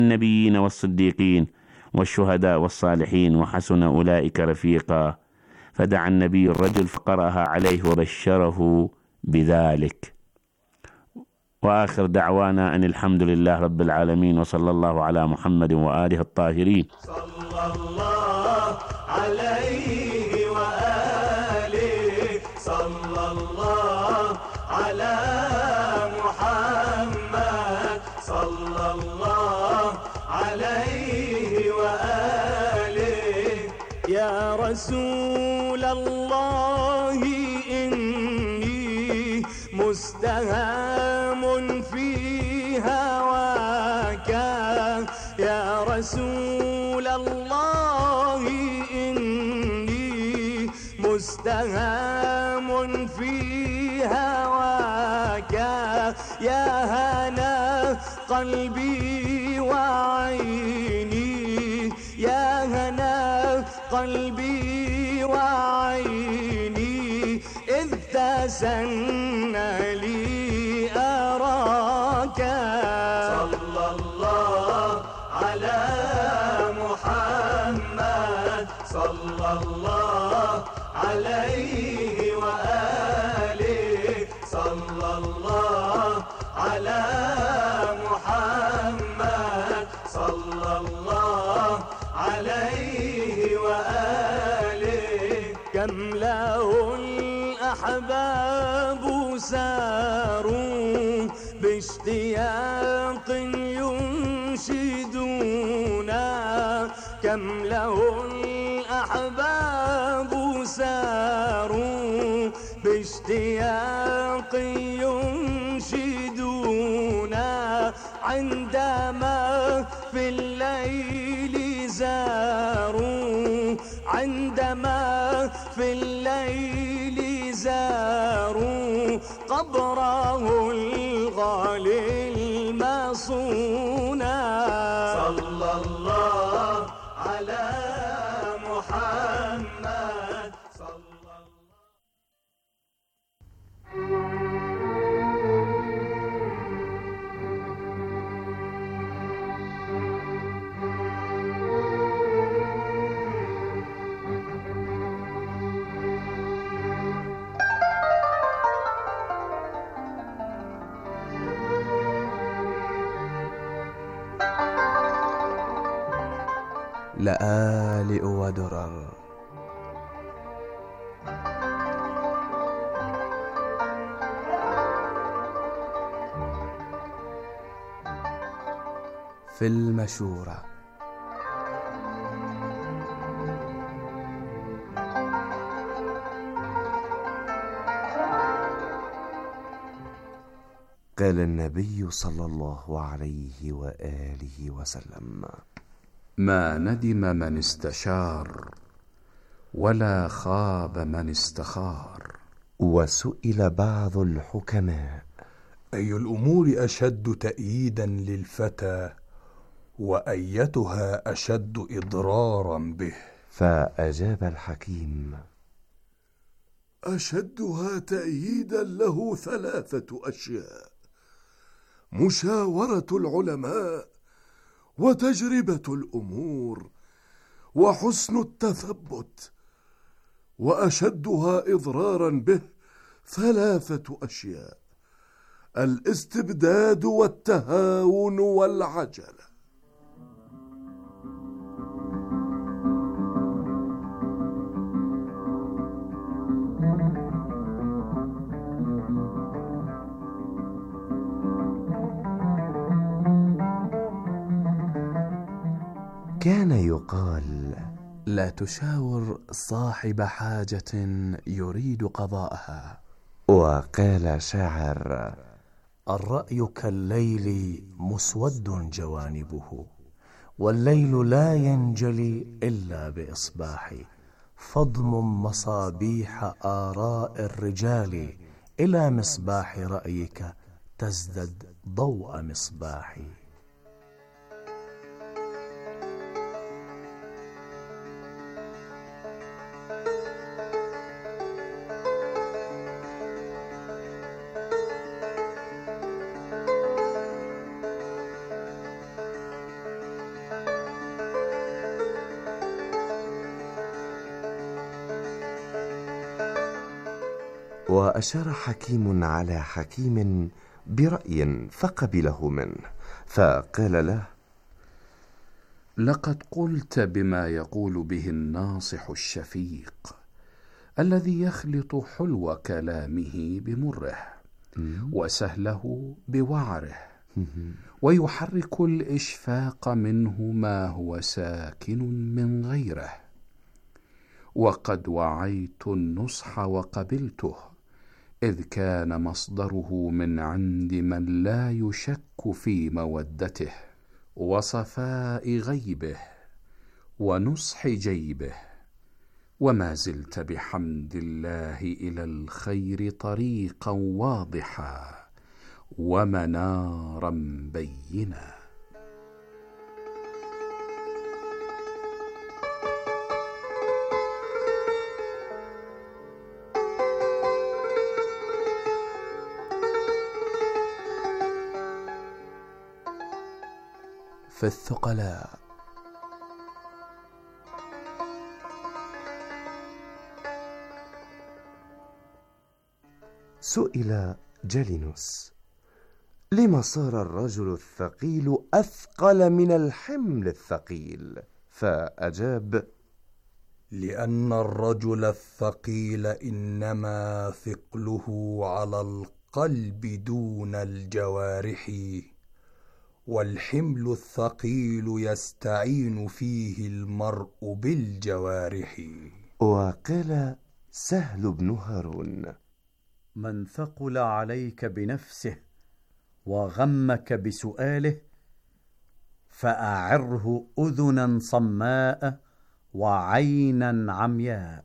النبيين والصديقين والشهداء والصالحين وحسن أولئك رفيقا. فدعا النبي الرجل فقرأها عليه وبشره بذلك. وآخر دعوانا أن الحمد لله رب العالمين، وصلى الله على محمد وآله الطاهرين. صلى الله عليه وآله، صلى الله على محمد، صلى الله عليه وآله. يا رسول الله إني مستهام في هواك، يا رسول الله إني مستهام في هواك. يا هنا قلبي وعيني، يا هنا قلبي وعيني، إذ تسنى لي أراك. صلى الله على محمد، صلى الله عليه وآله، صلى الله على محمد، صلى الله عليه وآله. كم له الأحباب ساروا باشتياق ينشدونا، كم له الأحباب ساروا باشتياق ينشدونا، عندما في الليل زاروا، عندما في الليل زاروا قبره الغالي المصونا. صلى الله على محمد، صلى الله. لآلئ ودرر. في المشورة. قال النبي صلى الله عليه وآله وسلم: ما ندم من استشار، ولا خاب من استخار. وسئل بعض الحكماء: أي الأمور أشد تأييدا للفتى، وأيتها أشد إضرارا به؟ فأجاب الحكيم: أشدها تأييدا له 3 أشياء: مشاورة العلماء، وتجربة الأمور، وحسن التثبت. وأشدها إضرارا به 3 أشياء: الاستبداد والتهاون والعجلة. كان يقال: لا تشاور صاحب حاجة يريد قضاءها. وقال شاعر: الرأي كالليل مسود جوانبه، والليل لا ينجلي إلا بإصباح. فاضمم مصابيح آراء الرجال إلى مصباح رأيك، تزدد ضوء مصباحي. وأشار حكيم على حكيم برأي فقبله منه، فقال له: لقد قلت بما يقول به الناصح الشفيق الذي يخلط حلو كلامه بمره وسهله بوعره، ويحرك الإشفاق منه ما هو ساكن من غيره. وقد وعيت النصح وقبلته، إذ كان مصدره من عند من لا يشك في مودته وصفاء غيبه ونصح جيبه، وما زلت بحمد الله إلى الخير طريقا واضحا ومنارا بينا. في الثقلاء. سئل جالينوس: لما صار الرجل الثقيل أثقل من الحمل الثقيل؟ فأجاب: لأن الرجل الثقيل إنما ثقله على القلب دون الجوارح، والحمل الثقيل يستعين فيه المرء بالجوارح. وقال سهل بن هارون: من ثقل عليك بنفسه وغمك بسؤاله فأعره أذنا صماء وعينا عمياء.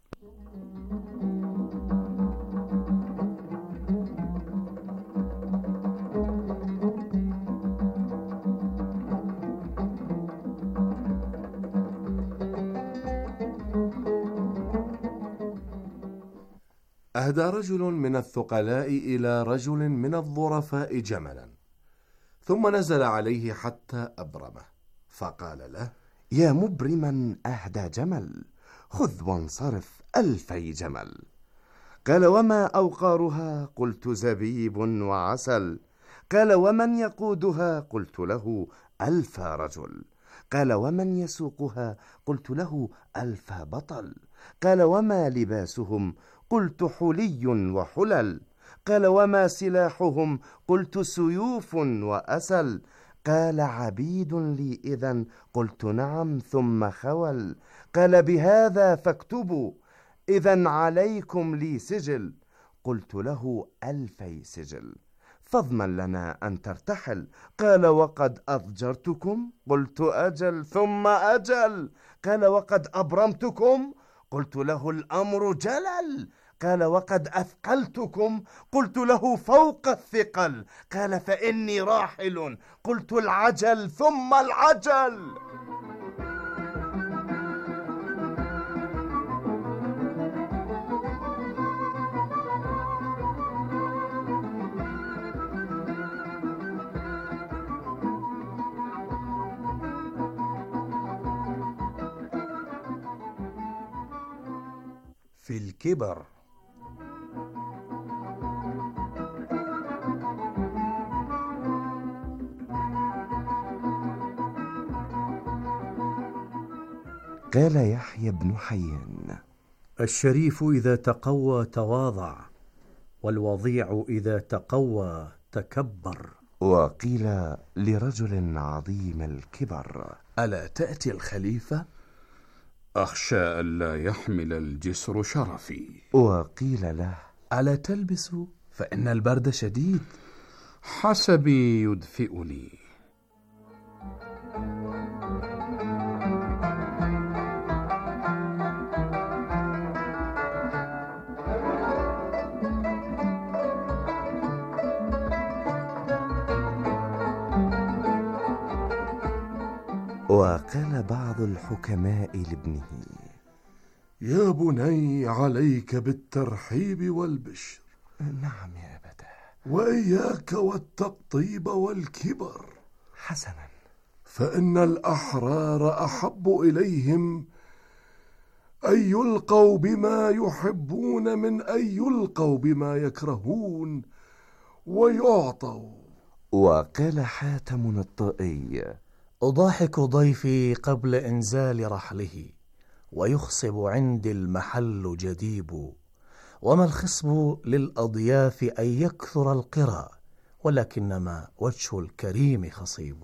أهدى رجل من الثقلاء إلى رجل من الظرفاء جملا، ثم نزل عليه حتى أبرمه، فقال له: يا مبرما أهدى جمل، خذ وانصرف 2000 جمل. قال: وما أوقارها؟ قلت: زبيب وعسل. قال: ومن يقودها؟ قلت له: 1000 رجل. قال: ومن يسوقها؟ قلت له: 1000 بطل. قال: وما لباسهم؟ قلت: حلي وحلل. قال: وما سلاحهم؟ قلت: سيوف وأسل. قال: عبيد لي إذن؟ قلت: نعم. ثم خول. قال: بهذا فاكتبوا، إذن عليكم لي سجل. قلت له: 2000 سجل، فاضمن لنا أن ترتحل. قال: وقد أضجرتكم؟ قلت: أجل ثم أجل. قال: وقد أبرمتكم؟ قلت له: الأمر جلل. قال: وقد أثقلتكم؟ قلت له: فوق الثقل. قال: فإني راحل. قلت: العجل ثم العجل. في الكبر. قال يحيى بن حيان: الشريف إذا تقوى تواضع، والوضيع إذا تقوى تكبر. وقيل لرجل عظيم الكبر: ألا تأتي الخليفة؟ أخشى ألا يحمل الجسر شرفي. وقيل له: ألا تلبس؟ فإن البرد شديد. حسبي يدفئني. وقال بعض الحكماء لابنه: يا بني، عليك بالترحيب والبشر. نعم يا أبتاه. وإياك والتقطيب والكبر. حسنا. فإن الأحرار أحب إليهم أن يلقوا بما يحبون من أن يلقوا بما يكرهون ويعطوا. وقال حاتم الطائي: أضاحك ضيفي قبل إنزال رحله، ويخصب عندي المحل جديب. وما الخصب للأضياف أن يكثر القرى، ولكنما وجه الكريم خصيب.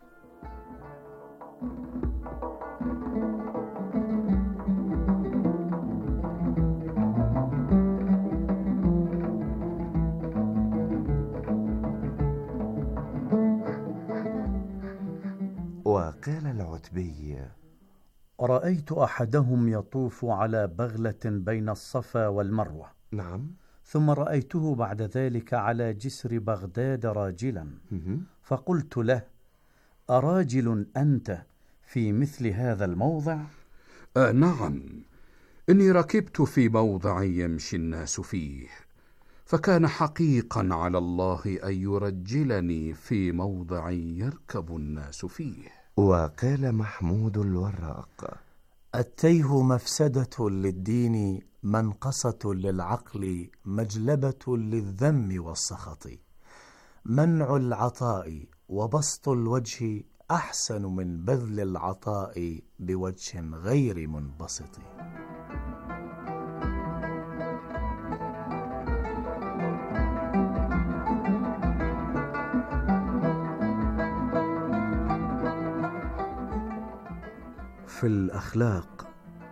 وقال العتبي: رأيت أحدهم يطوف على بغلة بين الصفا والمروة. نعم. ثم رأيته بعد ذلك على جسر بغداد راجلا، فقلت له: أراجل أنت في مثل هذا الموضع؟ نعم، إني ركبت في موضع يمشي الناس فيه، فكان حقيقا على الله أن يرجلني في موضع يركب الناس فيه. وقال محمود الوراق: التيه مفسدة للدين، منقصة للعقل، مجلبة للذم والسخط. منع العطاء وبسط الوجه أحسن من بذل العطاء بوجه غير منبسط. في الأخلاق: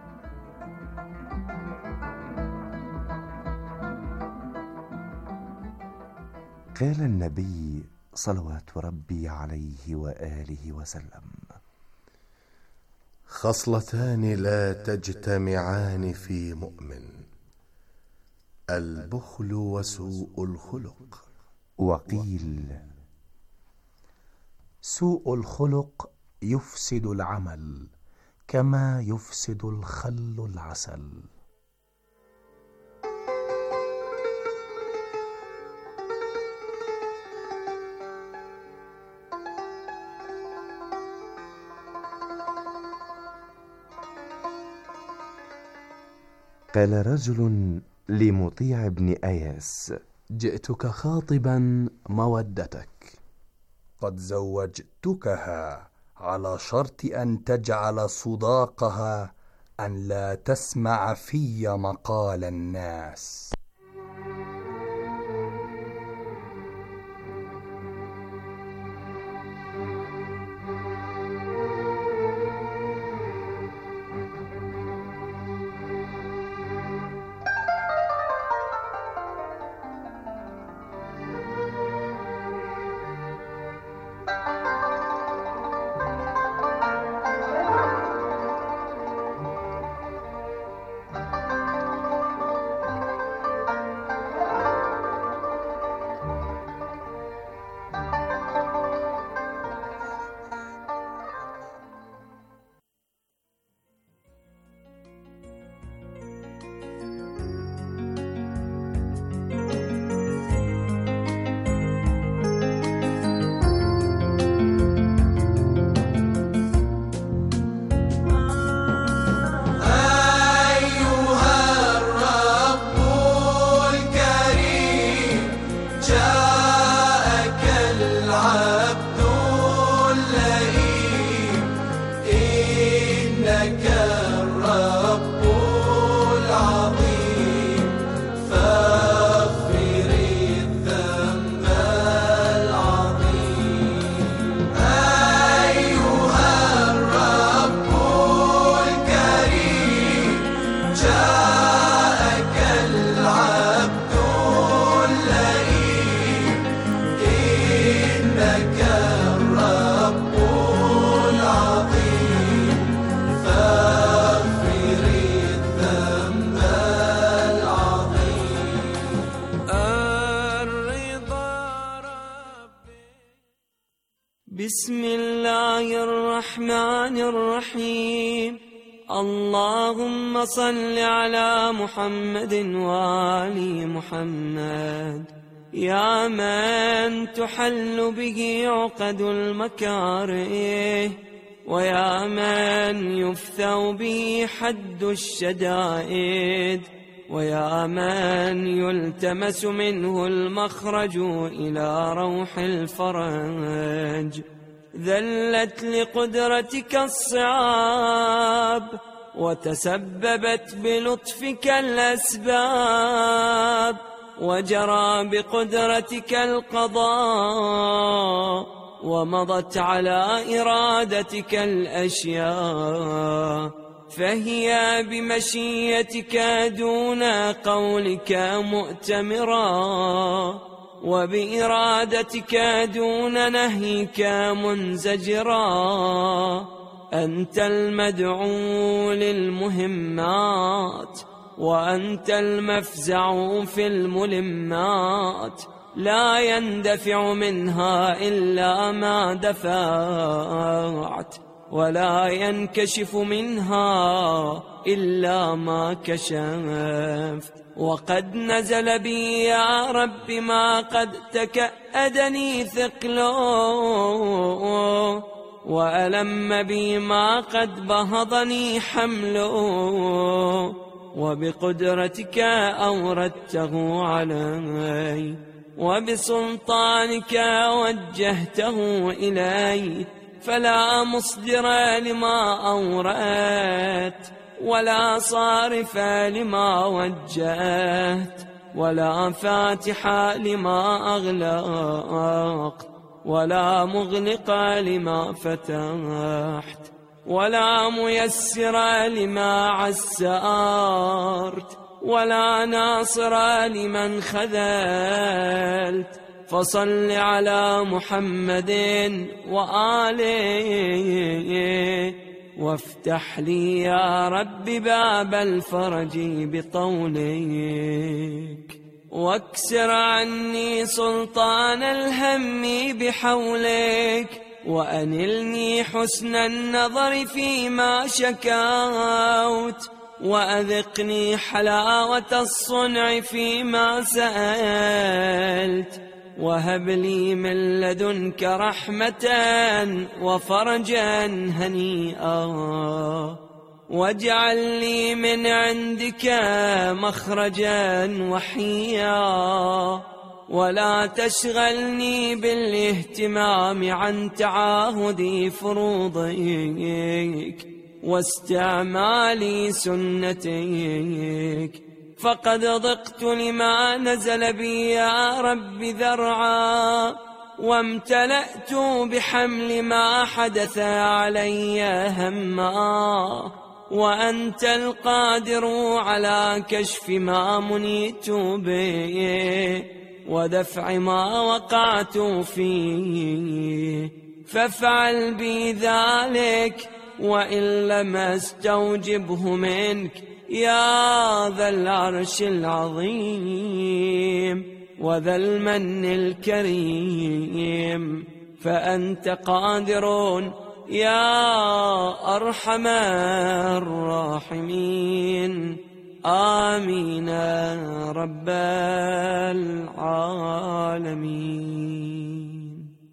قال النبي صلوات ربي عليه وآله وسلم: خصلتان لا تجتمعان في مؤمن: البخل وسوء الخلق. وقيل: سوء الخلق يفسد العمل كما يفسد الخل العسل. قال رجل لمطيع بن أياس: جئتك خاطبا مودتك. قد زوجتكها على شرط أن تجعل صداقها أن لا تسمع في مقال الناس. بسم الله الرحمن الرحيم. اللهم صل على محمد وآل محمد، يا من تحل به عقد المكاره ويا من يفثو به حد الشدائد، ويا من يلتمس منه المخرج إلى روح الفرج. ذلت لقدرتك الصعاب، وتسببت بلطفك الأسباب، وجرى بقدرتك القضاء، ومضت على إرادتك الأشياء، فهي بمشيتك دون قولك مؤتمرا، وبإرادتك دون نهيك منزجرا. أنت المدعو للمهمات، وأنت المفزع في الملمات، لا يندفع منها إلا ما دفعت، ولا ينكشف منها إلا ما كشفت. وقد نزل بي يا رب ما قد تكأدني ثقله، وألم بي ما قد بهضني حمله، وبقدرتك أوردته علي، وبسلطانك وجهته إلي، فلا مصدر لما أوردت، ولا صارف لما وجهت، ولا فاتح لما أغلقت، ولا مغلق لما فتحت، ولا ميسر لما عسرت، ولا ناصر لمن خذلت. فصل على محمد وآله، وافتح لي يا رب باب الفرج بطولك، واكسر عني سلطان الهم بحولك، وأنلني حسن النظر فيما شكوت، وأذقني حلاوة الصنع فيما سألت، وهب لي من لدنك رحمة وفرجا هنيئا، واجعل لي من عندك مخرجا وحيا، ولا تشغلني بالاهتمام عن تعاهد فروضك واستعمال سنتك، فقد ضقت لما نزل بي يا رب ذرعا، وامتلأت بحمل ما حدث علي هما، وأنت القادر على كشف ما منيت به، ودفع ما وقعت فيه، فافعل بي ذلك، وإن لم استوجبه منك يا ذا العرش العظيم وذا المن الكريم، فأنت قادر يا أرحم الراحمين. آمين رب العالمين.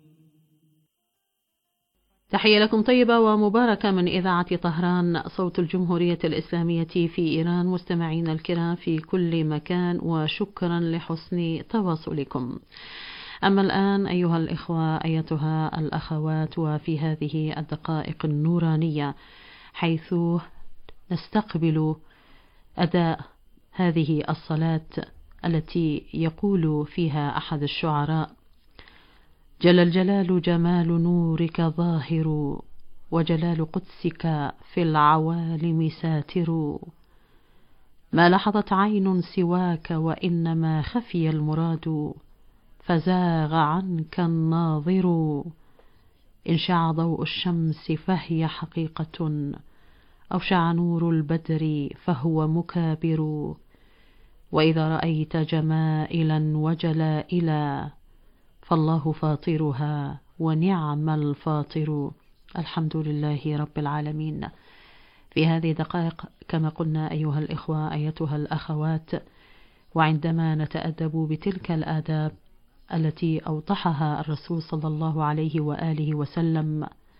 تحية لكم طيبة ومباركة من إذاعة طهران صوت الجمهورية الإسلامية في إيران. مستمعين الكرام في كل مكان، وشكرا لحسن تواصلكم. أما الآن أيها الإخوة أيتها الأخوات، وفي هذه الدقائق النورانية حيث نستقبل أداء هذه الصلاة التي يقول فيها أحد الشعراء: جل الجلال جمال نورك ظاهر، وجلال قدسك في العوالم ساتر، ما لحظت عين سواك وإنما خفي المراد، فزاغ عنك الناظر، إن شع ضوء الشمس فهي حقيقة، أو شع نور البدر فهو مكابر، وإذا رأيت جمائلا وجلائلا فالله فاطرها ونعم الفاطر. الحمد لله رب العالمين. في هذه الدقائق كما قلنا أيها الإخوة أيتها الأخوات، وعندما نتأدب بتلك الآداب التي أوضحها الرسول صلى الله عليه وآله وسلم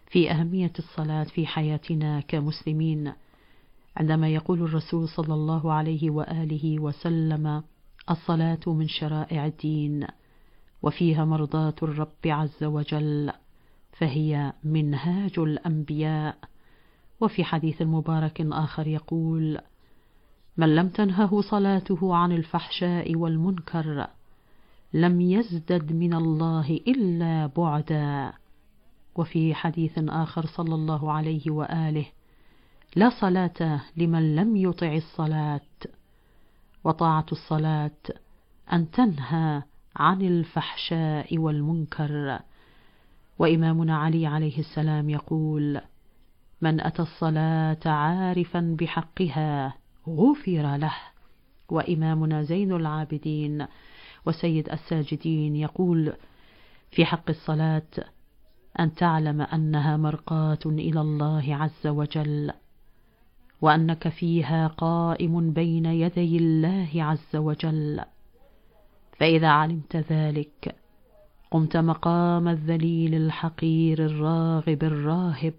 في أهمية الصلاة في حياتنا كمسلمين، عندما يقول الرسول صلى الله عليه وآله وسلم: الصلاة من شرائع الدين وفيها مرضاة الرب عز وجل، فهي منهاج الأنبياء. وفي حديث مبارك آخر يقول: من لم تنهه صلاته عن الفحشاء والمنكر لم يزدد من الله إلا بعدا. وفي حديث آخر صلى الله عليه وآله: لا صلاة لمن لم يطع الصلاة. وطاعة الصلاة أن تنهى عن الفحشاء والمنكر. وإمامنا علي عليه السلام يقول: من أتى الصلاة عارفا بحقها غفر له. وإمامنا زين العابدين وسيد الساجدين يقول في حق الصلاة: أن تعلم أنها مرقاة إلى الله عز وجل، وأنك فيها قائم بين يدي الله عز وجل. فإذا علمت ذلك قمت مقام الذليل الحقير الراغب الراهب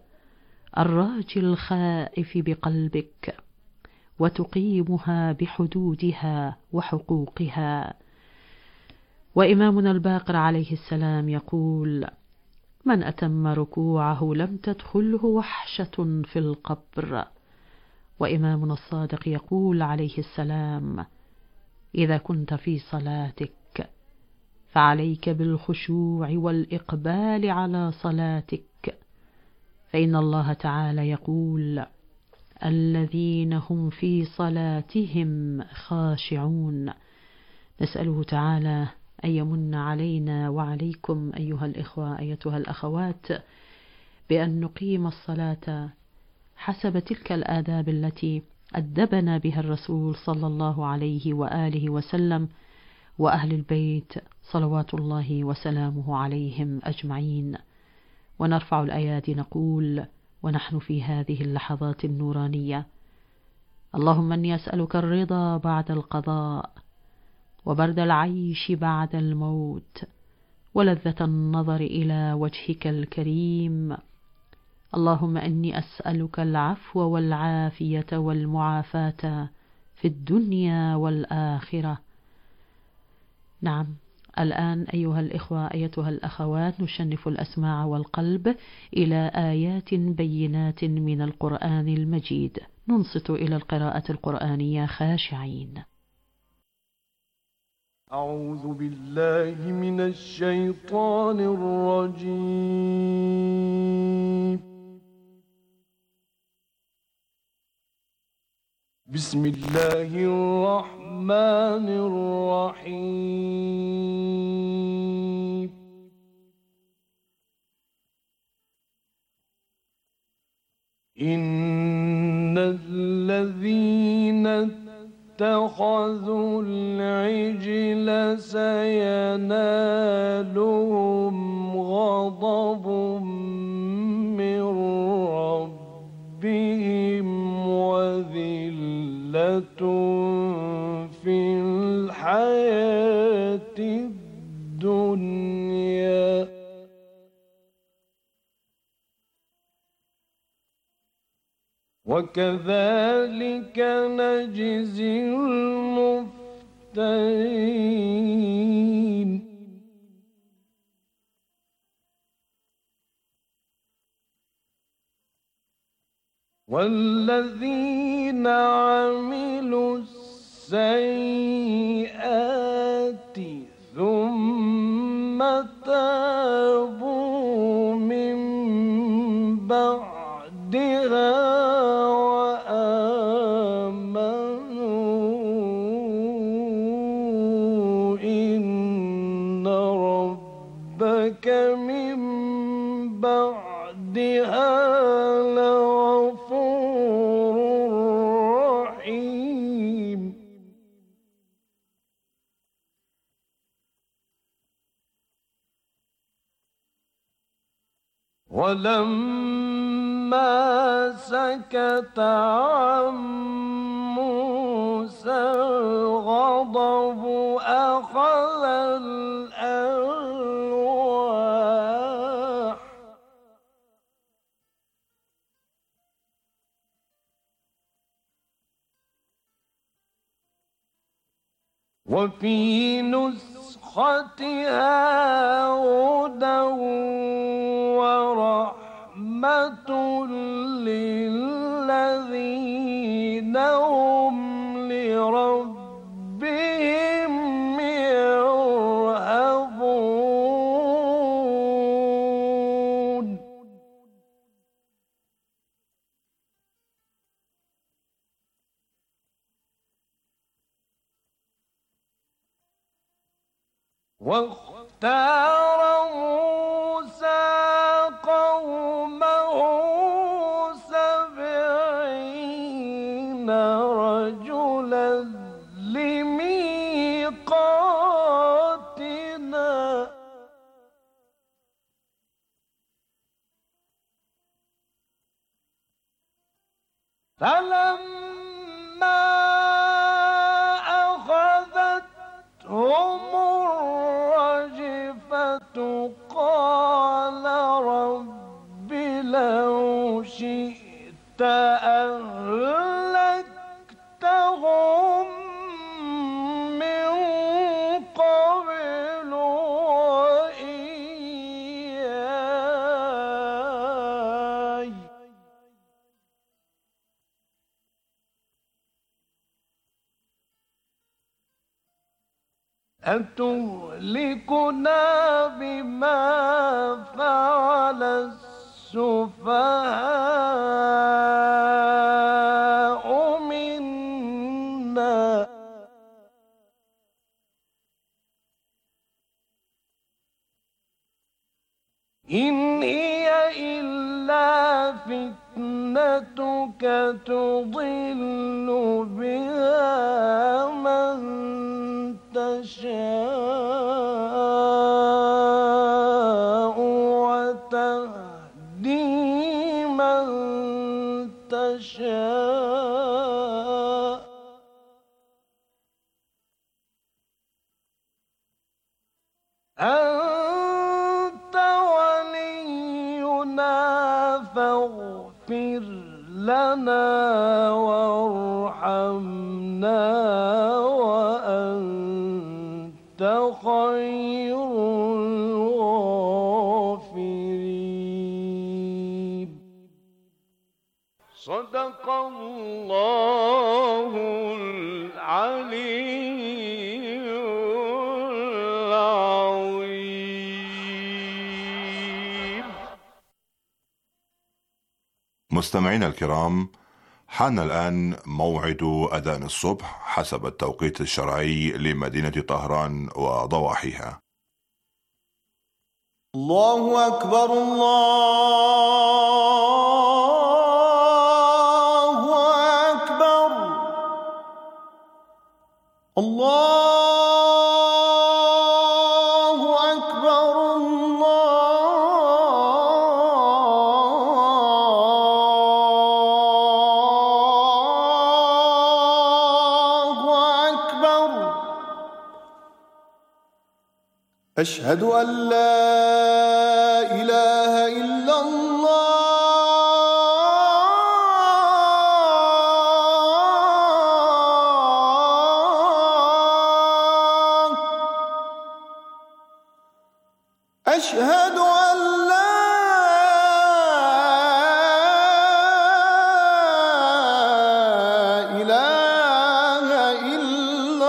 الراجي الخائف بقلبك، وتقيمها بحدودها وحقوقها. وإمامنا الباقر عليه السلام يقول: من أتم ركوعه لم تدخله وحشة في القبر. وإمامنا الصادق يقول عليه السلام: إذا كنت في صلاتك فعليك بالخشوع والإقبال على صلاتك، فإن الله تعالى يقول: الذين هم في صلاتهم خاشعون. نسأله تعالى أن يمن علينا وعليكم أيها الإخوة أيتها الأخوات بأن نقيم الصلاة حسب تلك الآداب التي أدبنا بها الرسول صلى الله عليه وآله وسلم وأهل البيت صلوات الله وسلامه عليهم أجمعين. ونرفع الأيادي نقول ونحن في هذه اللحظات النورانية: اللهم إني أسألك الرضا بعد القضاء، وبرد العيش بعد الموت، ولذة النظر إلى وجهك الكريم. اللهم إني أسألك العفو والعافية والمعافاة في الدنيا والآخرة. نعم، الآن أيها الإخوة أيتها الأخوات نشنف الأسماع والقلب إلى آيات بينات من القرآن المجيد، ننصت إلى القراءة القرآنية خاشعين. أعوذ بالله من الشيطان الرجيم. بسم الله الرحمن الرحيم. إن الذين اتخذوا العجل سينالهم غضب من ربهم وذلة في الحياة الدنيا، وكذلك نجزي المفترين. والذين عملوا السيئات ثم تابوا من بعدها وآمنوا إن ربك من بعدها ولما سكت عن موسى الغضب أخذ الألواح وفي نسختها هدى ورحمة للذين هم لربهم يرهبون. واختار موسى قومه 70 رجلا لميقاتنا فلما أخذتهم الرجفة قال رب لو شئت أهلكتهم من قبل وإياي أتهلكنا بما فعل السفهاء منا إن هي إلا فتنتك تضل بها من تشاء وتهدي من تشاء أنت ولينا فاغفر لنا وارحمنا وأنت خير الغافرين. صدق الله العلي العظيم. مستمعينا الكرام، حان الآن موعد أذان الصبح حسب التوقيت الشرعي لمدينة طهران وضواحيها. الله أكبر الله أكبر الله أكبر الله أكبر. أشهد أن لا إله إلا الله. أشهد أن لا إله إلا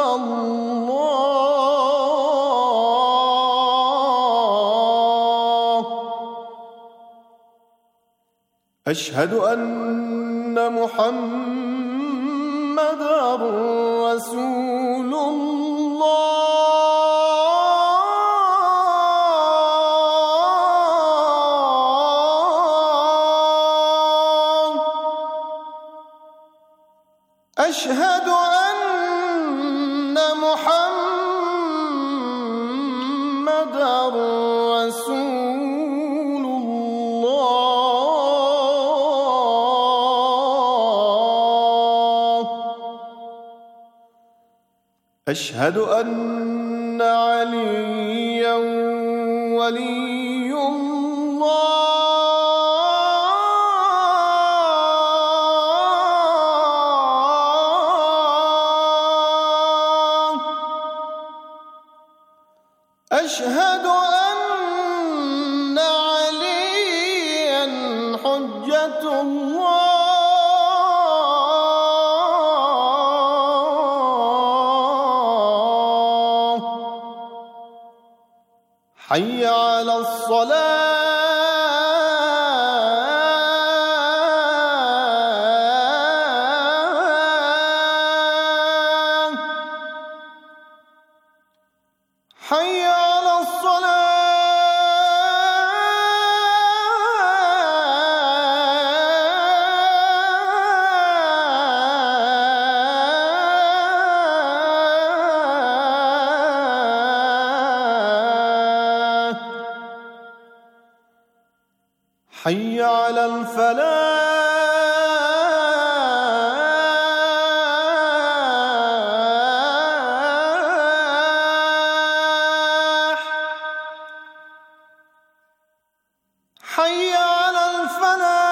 الله. أشهد أن محمدًا رسول الله. أشهد أن محمدًا رسول الله. أشهد أن عليا ولي الله. حجة الله. حي على الصلاة. حي على الصلاة. حي على الفلاح. حي على الفلاح.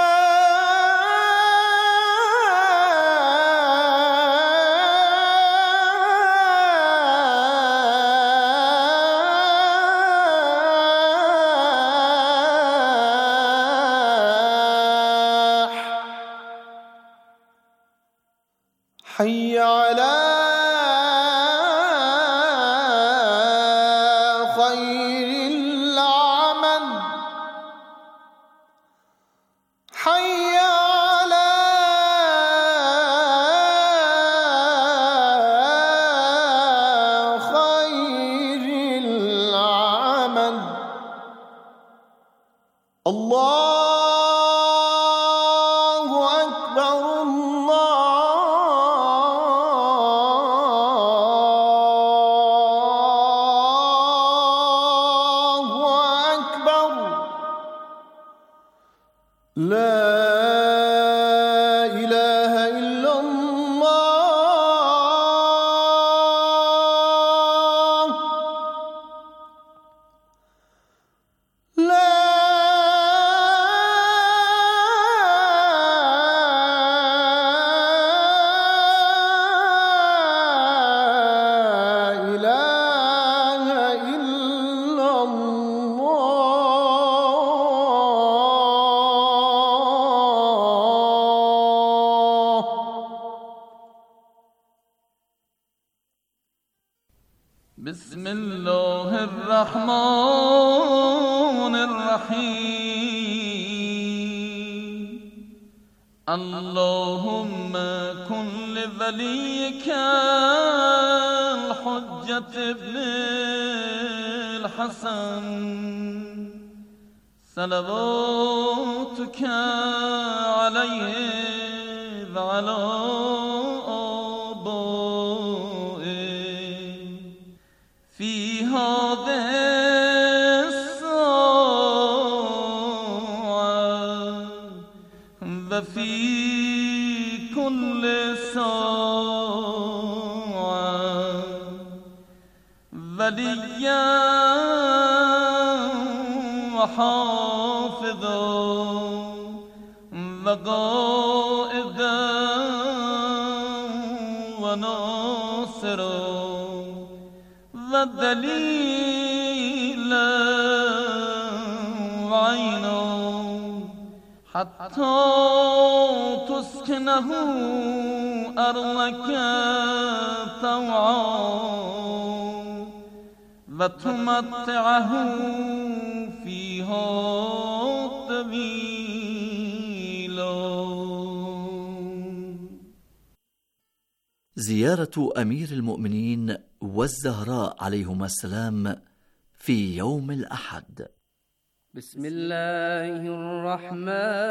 حي على خير العمل. حي على خير العمل. الله أكبر. الله أكبر. لا إله إلا الله. لا إله إلا الله. بسم الله الرحمن الرحيم. اللهم كن لوليك الحجة ابن الحسن صلواتك عليه وعلى آبائه في هذه الساعة وفي كل ساعة وليا وحافظا وقائدا وناصرا ودليلا وعينا حتى تسكنه أرضك طوعا وتمتعه فيها طويلا. زيارة أمير المؤمنين والزهراء عليهما السلام في يوم الأحد. بسم الله الرحمن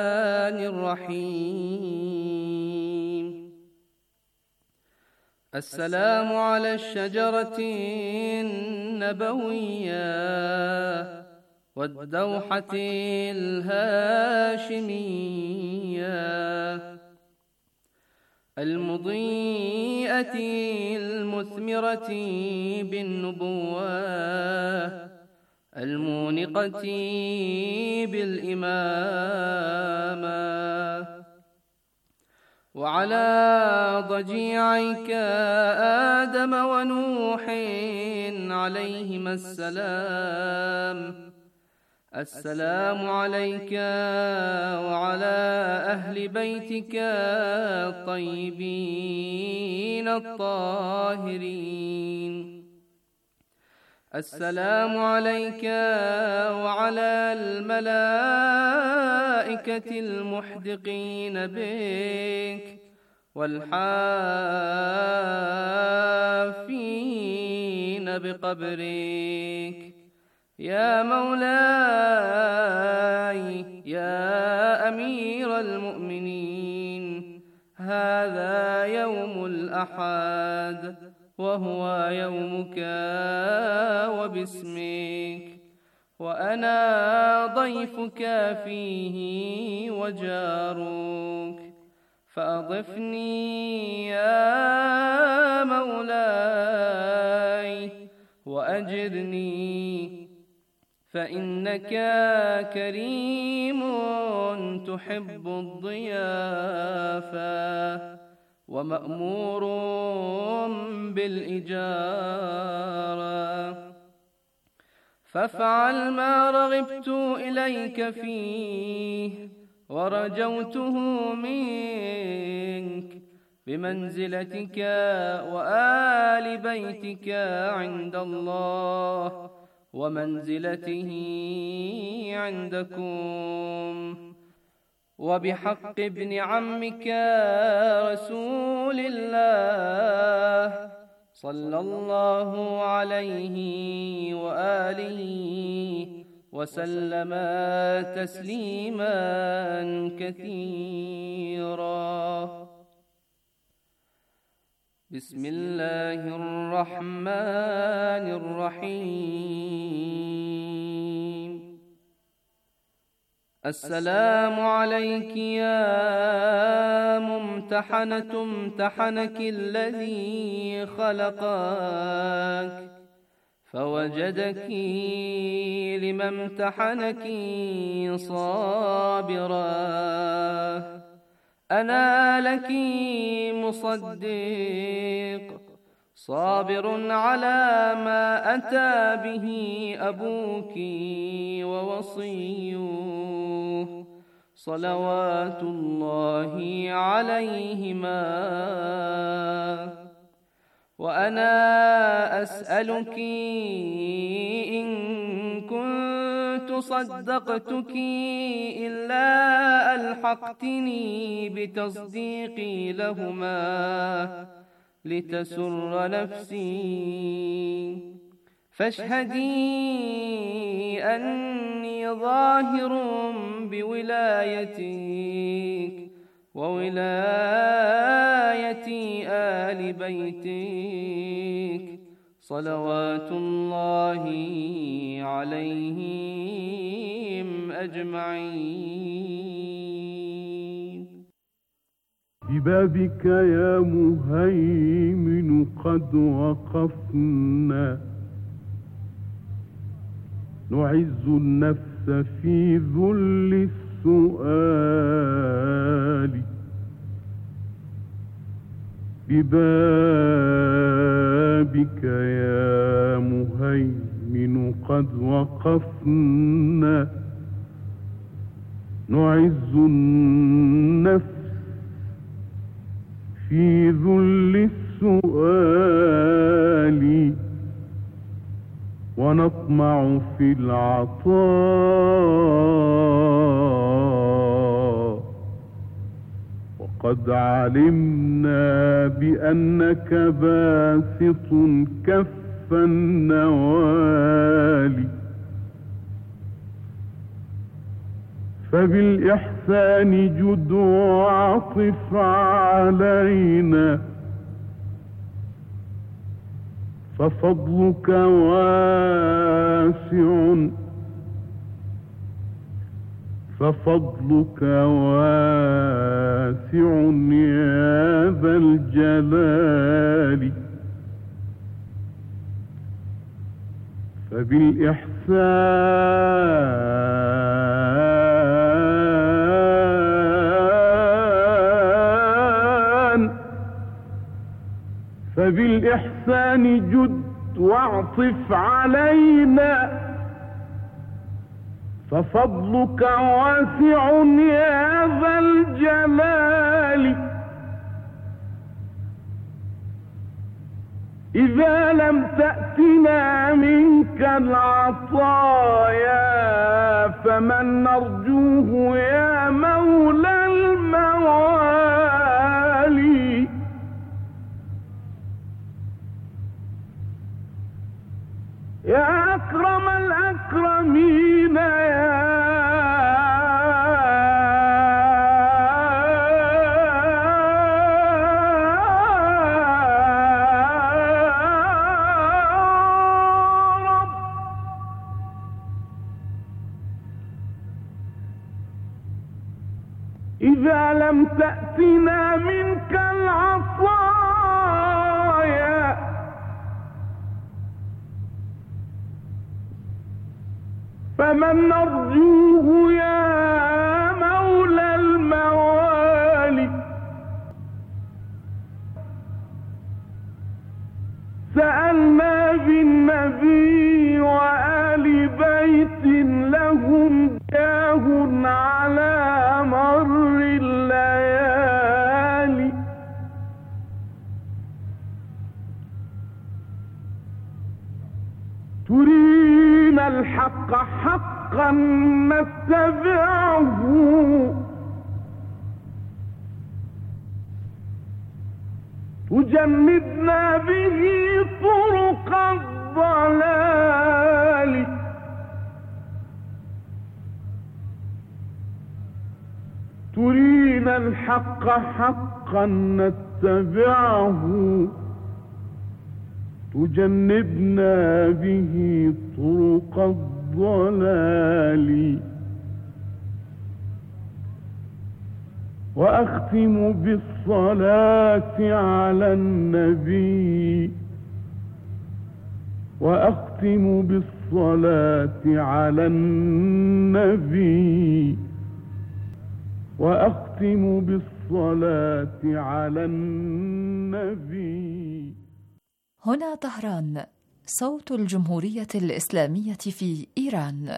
الرحيم. السلام على الشجرة النبوية والدوحة الهاشمية المضيئة المثمرة بالنبوة المونقة بالإمامة وعلى ضجيعيك آدم ونوح عليهما السلام السلام عليك وعلى أهل بيتك الطيبين الطاهرين. السلام عليك وعلى الملائكة المحدقين بك والحافين بقبرك. يا مولاي يا أمير المؤمنين، هذا يوم الأحد وهو يومك وباسمك، وأنا ضيفك فيه وجارك، فأضفني يا مولاي وأجرني، فإنك كريم تحب الضيافة ومأمور بالإجارة، فافعل ما رغبت إليك فيه ورجوته منك بمنزلتك وآل بيتك عند الله ومنزلته عندكم، وبحق ابن عمك رسول الله صلى الله عليه وآله وسلم تسليما كثيرا. بسم الله الرحمن الرحيم. السلام عليك يا ممتحنة امتحنك الذي خلقك فوجدك لما امتحنك صابرا. أنا لك مصدق صابر على ما أتى به أبوك ووصيه صلوات الله عليهما. وأنا أسألك إن كنت صدقتك إلا ألحقتني بتصديقي لهما لتسر نفسي، فاشهدي أني ظاهر بولايتك وولاية آل بيتك صلوات الله عليهم أجمعين. ببابك يا مهيمن قد وقفنا، نعز النفس في ذل السؤال. ببابك يا مهيمن قد وقفنا، نعز النفس في ذل السؤال، ونطمع في العطاء، وقد علمنا بأنك باسط كف النوال. فبالإحسان جد وعطف علينا، ففضلك واسع، ففضلك واسع يا ذا الجلال. فبالإحسان جد واعطف علينا، ففضلك واسع يا ذا الجلال إذا لم تأتنا منك العطايا فمن نرجوه يا مولى الموالي يا أكرم الأكرمين يا إذا لم تأتنا منك العطايا فمن نرجوه يا مولى الموالي سألنا بالنبي وآل بيت لهم جاه على مر الليالي ترينا الحق حقا نتبعه تجنبنا به طرق الضلال ترينا الحق حقا نتبعه تجنبنا به طرق الضلال وأختم بالصلاة على النبي وأختم بالصلاة على النبي وأختم بالصلاة على النبي. هنا طهران، صوت الجمهورية الإسلامية في إيران.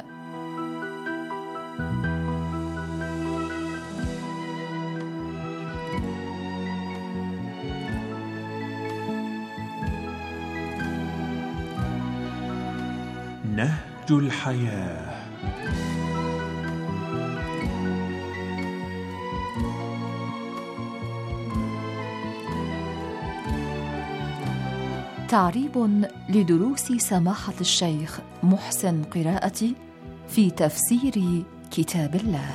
نهج الحياة. تعريب لدروس سماحة الشيخ محسن قراءتي في تفسير كتاب الله.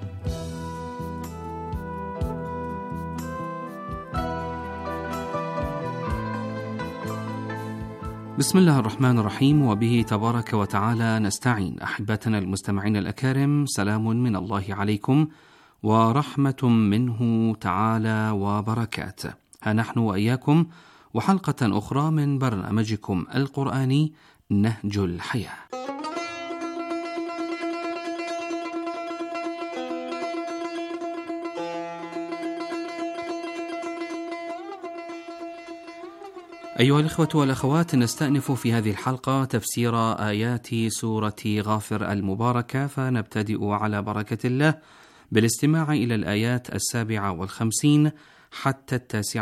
بسم الله الرحمن الرحيم، وبه تبارك وتعالى نستعين. أحبتنا المستمعين الأكارم، سلام من الله عليكم ورحمة منه تعالى وبركاته. ها نحن وإياكم وحلقة أخرى من برنامجكم القرآني نهج الحياة. أيها الإخوة والأخوات، نستأنف في هذه الحلقة تفسير آيات سورة غافر المباركة، فنبتدئ على بركة الله بالاستماع إلى الآيات 57 حتى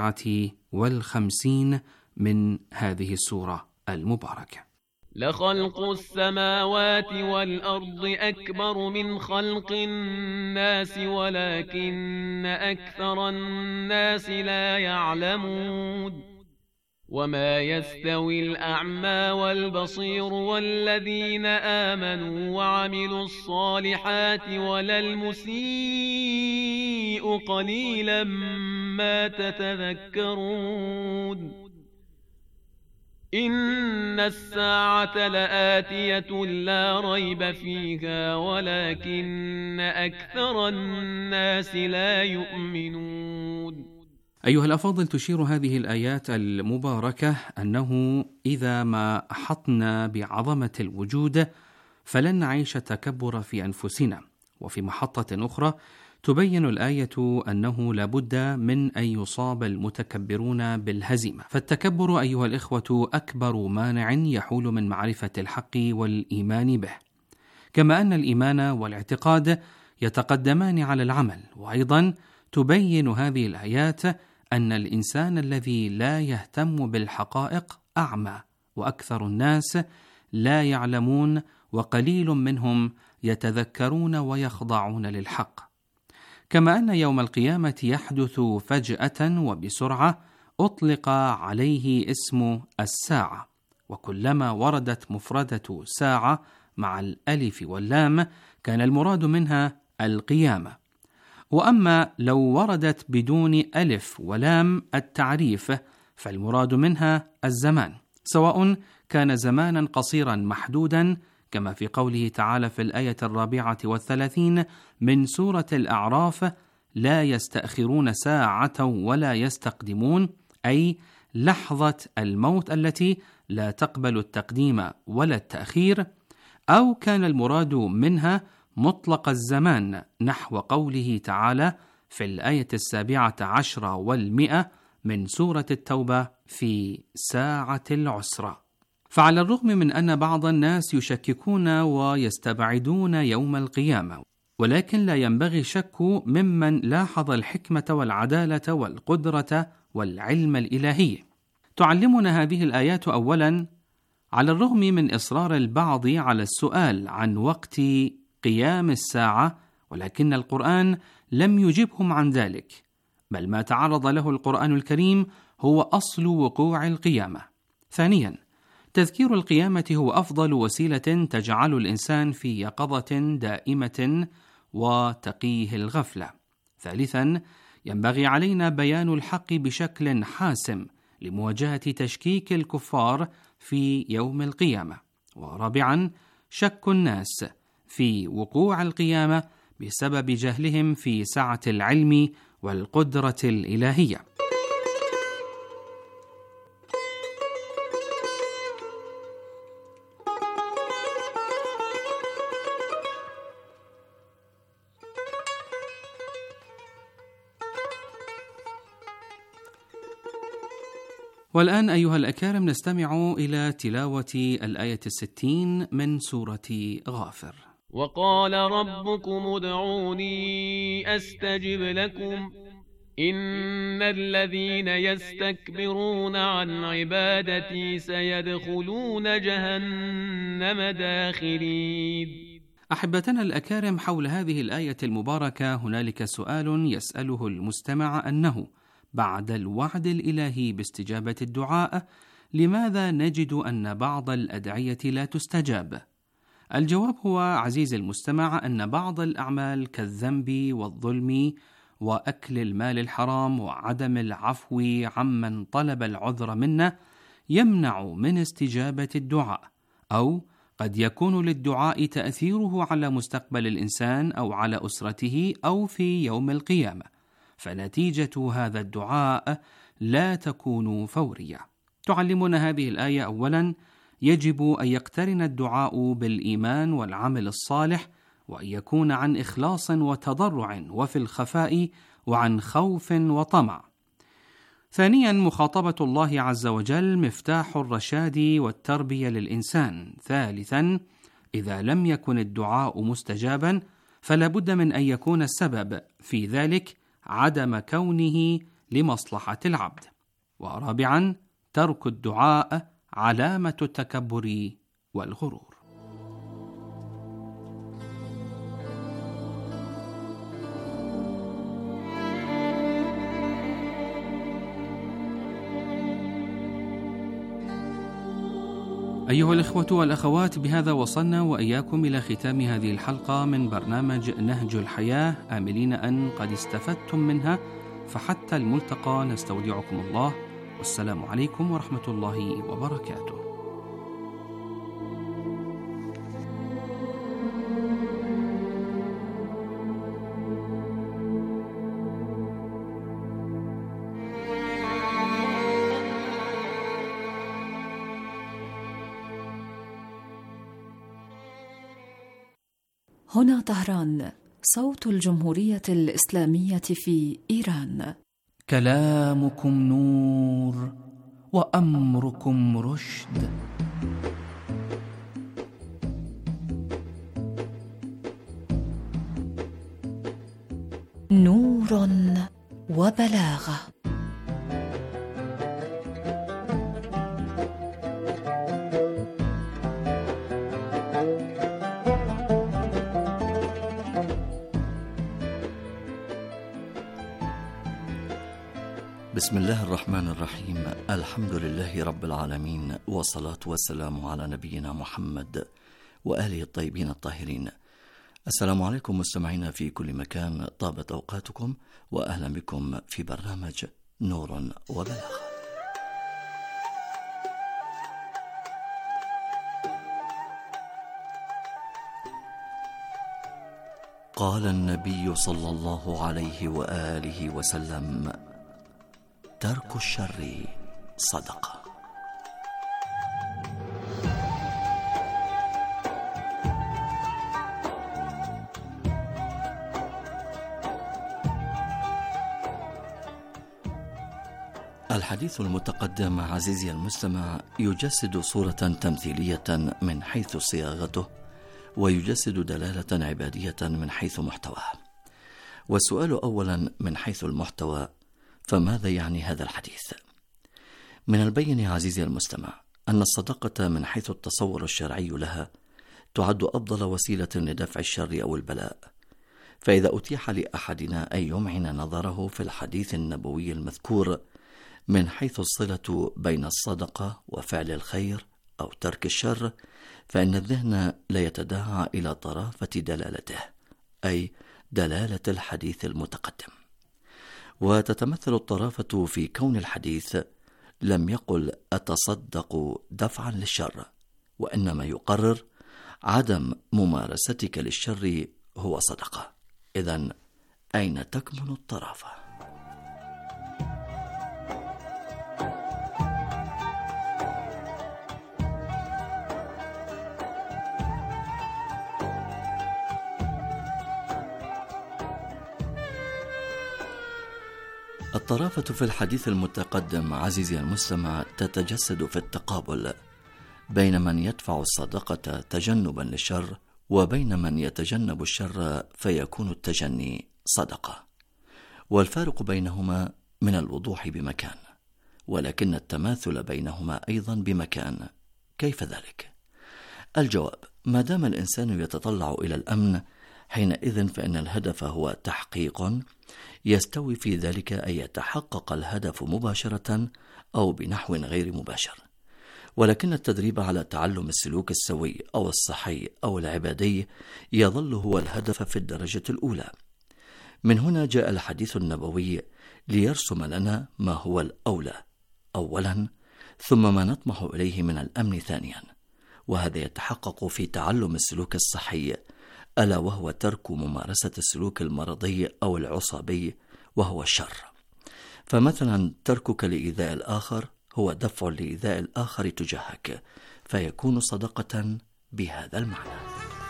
59 من هذه السورة المباركة. لخلق السماوات والأرض أكبر من خلق الناس ولكن أكثر الناس لا يعلمون وما يستوي الأعمى والبصير والذين آمنوا وعملوا الصالحات ولا المسيء قليلا ما تتذكرون إن الساعة لآتية لا ريب فيها ولكن أكثر الناس لا يؤمنون. أيها الأفاضل، تشير هذه الآيات المباركة أنه إذا ما أحطنا بعظمة الوجود فلن نعيش تكبر في أنفسنا. وفي محطة أخرى تبين الآية أنه لابد من أن يصاب المتكبرون بالهزيمة، فالتكبر أيها الإخوة أكبر مانع يحول من معرفة الحق والإيمان به. كما أن الإيمان والاعتقاد يتقدمان على العمل. وأيضا تبين هذه الآيات أن الإنسان الذي لا يهتم بالحقائق أعمى، وأكثر الناس لا يعلمون، وقليل منهم يتذكرون ويخضعون للحق. كما أن يوم القيامة يحدث فجأة وبسرعة أطلق عليه اسم الساعة، وكلما وردت مفردة ساعة مع الألف واللام كان المراد منها القيامة. وأما لو وردت بدون ألف ولام التعريف فالمراد منها الزمان، سواء كان زمانا قصيرا محدودا كما في قوله تعالى في الآية 34 من سورة الأعراف: لا يستأخرون ساعة ولا يستقدمون، أي لحظة الموت التي لا تقبل التقديم ولا التأخير. أو كان المراد منها مطلق الزمان نحو قوله تعالى في الآية 17 والمئة من سورة التوبة في ساعة العسرة. فعلى الرغم من أن بعض الناس يشككون ويستبعدون يوم القيامة، ولكن لا ينبغي الشك ممن لاحظ الحكمة والعدالة والقدرة والعلم الإلهي. تعلمنا هذه الآيات أولا على الرغم من إصرار البعض على السؤال عن وقت قيام الساعة، ولكن القرآن لم يجبهم عن ذلك، بل ما تعرض له القرآن الكريم هو أصل وقوع القيامة. ثانيا، تذكير القيامة هو أفضل وسيلة تجعل الإنسان في يقظة دائمة وتقيه الغفلة. ثالثا، ينبغي علينا بيان الحق بشكل حاسم لمواجهة تشكيك الكفار في يوم القيامة. ورابعا، شك الناس في وقوع القيامة بسبب جهلهم في سعة العلم والقدرة الإلهية. والآن أيها الأكارم نستمع إلى تلاوة الآية 60 من سورة غافر. وقال ربكم ادعوني أستجب لكم إن الذين يستكبرون عن عبادتي سيدخلون جهنم داخرين. أحبتنا الأكارم، حول هذه الآية المباركة هنالك سؤال يسأله المستمع، أنه بعد الوعد الإلهي باستجابة الدعاء لماذا نجد أن بعض الأدعية لا تستجاب؟ الجواب هو عزيزي المستمع أن بعض الأعمال كالذنب والظلم وأكل المال الحرام وعدم العفو عمن طلب العذر منا يمنع من استجابة الدعاء، أو قد يكون للدعاء تأثيره على مستقبل الإنسان أو على أسرته أو في يوم القيامة، فنتيجة هذا الدعاء لا تكون فورية. تعلمنا هذه الآية أولا يجب أن يقترن الدعاء بالإيمان والعمل الصالح، وأن يكون عن إخلاص وتضرع وفي الخفاء وعن خوف وطمع. ثانيا، مخاطبة الله عز وجل مفتاح الرشاد والتربية للإنسان. ثالثا، إذا لم يكن الدعاء مستجابا فلا بد من أن يكون السبب في ذلك عدم كونه لمصلحة العبد. ورابعا، ترك الدعاء علامة التكبر والغرور. أيها الإخوة والأخوات، بهذا وصلنا وإياكم إلى ختام هذه الحلقة من برنامج نهج الحياة، آملين أن قد استفدتم منها. فحتى الملتقى نستودعكم الله، والسلام عليكم ورحمة الله وبركاته. هنا طهران، صوت الجمهورية الإسلامية في إيران. كلامكم نور وأمركم رشد. نور وبلاغة. بسم الله الرحمن الرحيم. الحمد لله رب العالمين، والصلاة والسلام على نبينا محمد وآله الطيبين الطاهرين. السلام عليكم مستمعينا في كل مكان، طابت أوقاتكم وأهلا بكم في برنامج نور وبلاغة. قال النبي صلى الله عليه وآله وسلم: ترك الشر صدقة. الحديث المتقدم عزيزي المستمع يجسد صورة تمثيلية من حيث صياغته، ويجسد دلالة عبادية من حيث محتواه. والسؤال أولا من حيث المحتوى: فماذا يعني هذا الحديث؟ من البين عزيزي المستمع أن الصدقة من حيث التصور الشرعي لها تعد أفضل وسيلة لدفع الشر أو البلاء، فإذا أتيح لأحدنا أن يمعن نظره في الحديث النبوي المذكور من حيث الصلة بين الصدقة وفعل الخير أو ترك الشر، فإن الذهن لا يتداعى إلى طرافة دلالته، أي دلالة الحديث المتقدم. وتتمثل الطرافة في كون الحديث لم يقل أتصدق دفعا للشر، وإنما يقرر عدم ممارستك للشر هو صدقة. إذن أين تكمن الطرافة؟ الطرافة في الحديث المتقدم عزيزي المستمع تتجسد في التقابل بين من يدفع الصدقة تجنبا للشر، وبين من يتجنب الشر فيكون التجني صدقة. والفارق بينهما من الوضوح بمكان، ولكن التماثل بينهما أيضا بمكان. كيف ذلك؟ الجواب: ما دام الإنسان يتطلع إلى الأمن، حينئذ فإن الهدف هو تحقيق يستوي في ذلك أن يتحقق الهدف مباشرة أو بنحو غير مباشر. ولكن التدريب على تعلم السلوك السوي أو الصحي أو العبادي يظل هو الهدف في الدرجة الأولى. من هنا جاء الحديث النبوي ليرسم لنا ما هو الأولى أولا، ثم ما نطمح إليه من الأمن ثانيا، وهذا يتحقق في تعلم السلوك الصحي، ألا وهو ترك ممارسة السلوك المرضي أو العصابي وهو الشر. فمثلا تركك لإيذاء الآخر هو دفع لإيذاء الآخر تجاهك، فيكون صدقة بهذا المعنى.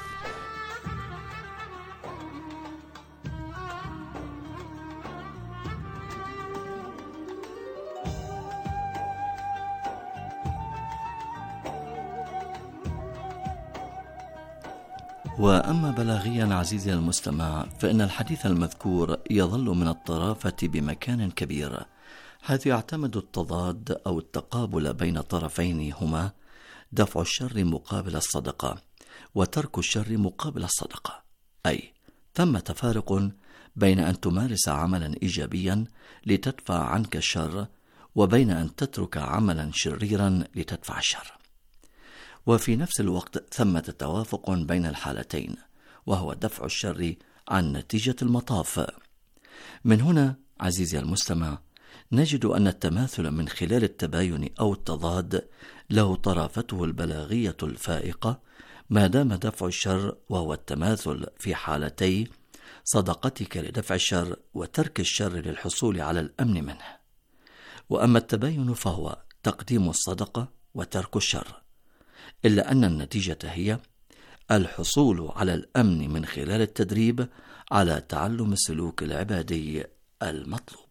وأما بلاغيا عزيزي المستمع، فإن الحديث المذكور يظل من الطرافة بمكان كبير، حيث يعتمد التضاد أو التقابل بين طرفين هما دفع الشر مقابل الصدقة، وترك الشر مقابل الصدقة. أي ثمة فارق بين أن تمارس عملا إيجابيا لتدفع عنك الشر، وبين أن تترك عملا شريرا لتدفع الشر. وفي نفس الوقت ثمة توافق بين الحالتين، وهو دفع الشر عن نتيجة المطاف. من هنا عزيزي المستمع نجد أن التماثل من خلال التباين أو التضاد له طرافته البلاغية الفائقة، ما دام دفع الشر وهو التماثل في حالتي صدقتك لدفع الشر وترك الشر للحصول على الأمن منه. وأما التباين فهو تقديم الصدقة وترك الشر، إلا أن النتيجة هي الحصول على الأمن من خلال التدريب على تعلم السلوك العبادي المطلوب.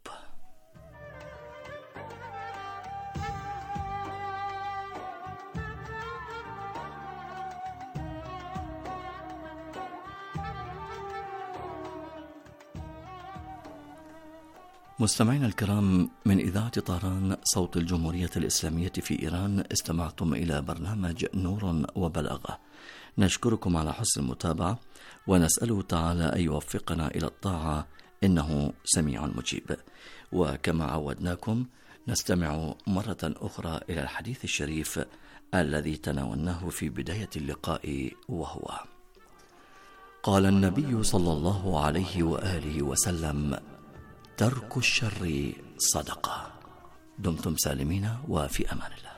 مستمعينا الكرام، من إذاعة طهران صوت الجمهورية الإسلامية في إيران، استمعتم إلى برنامج نور وبلاغة. نشكركم على حسن المتابعة، ونسأله تعالى أن يوفقنا إلى الطاعة، إنه سميع مجيب. وكما عودناكم نستمع مرة أخرى إلى الحديث الشريف الذي تناولناه في بداية اللقاء، وهو: قال النبي صلى الله عليه وآله وسلم: ترك الشر صدقة. دمتم سالمين وفي أمان الله.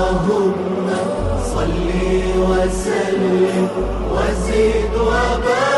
اللهم صل وسلم وزد وبارك